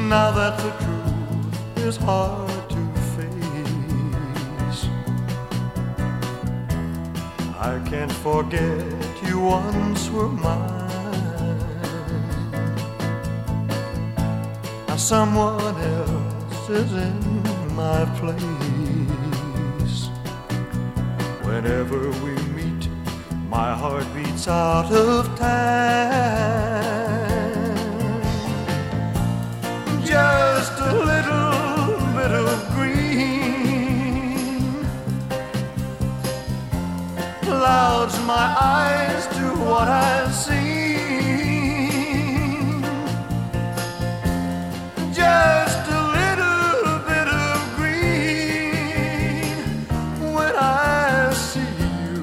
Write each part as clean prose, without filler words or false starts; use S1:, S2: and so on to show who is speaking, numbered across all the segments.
S1: Now that the truth is hard to face, I can't forget you once were mine. Now someone else is in my place. Whenever we meet, my heart beats out of time. Just a little bit of green clouds my eyes to what I see. Just a little bit of green when I see you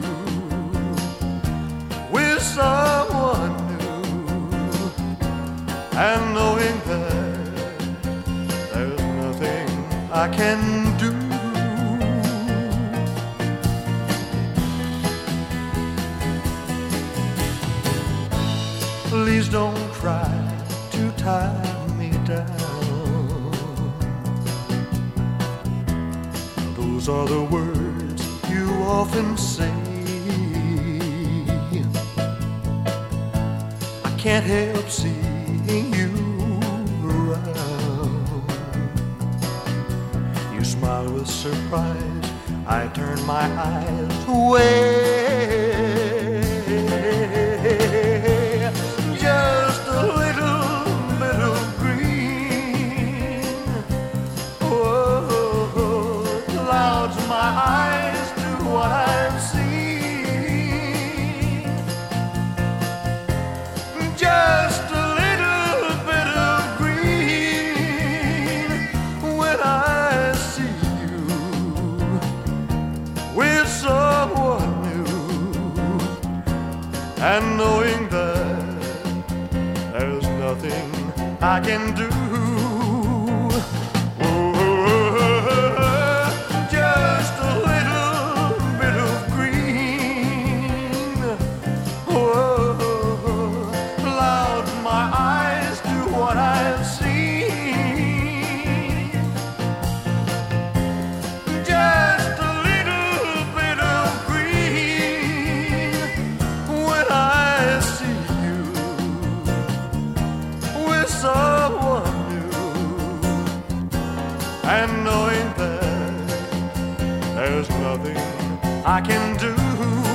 S1: with someone new, and knowing that there's nothing I can do. Please don't try to tie me down. Those are the words you often say. I can't help seeing you around. You smile with surprise, I turn my eyes away. Just a little bit of green, oh, clouds my eyes to what I've seen. Just a little bit of green when I see you with someone new, and knowing that there's nothing I can do. Just a little bit of green, clouds my eyes to what I've seen. Just a little bit of green when I see you with someone new, and knowing that there's nothing I can do.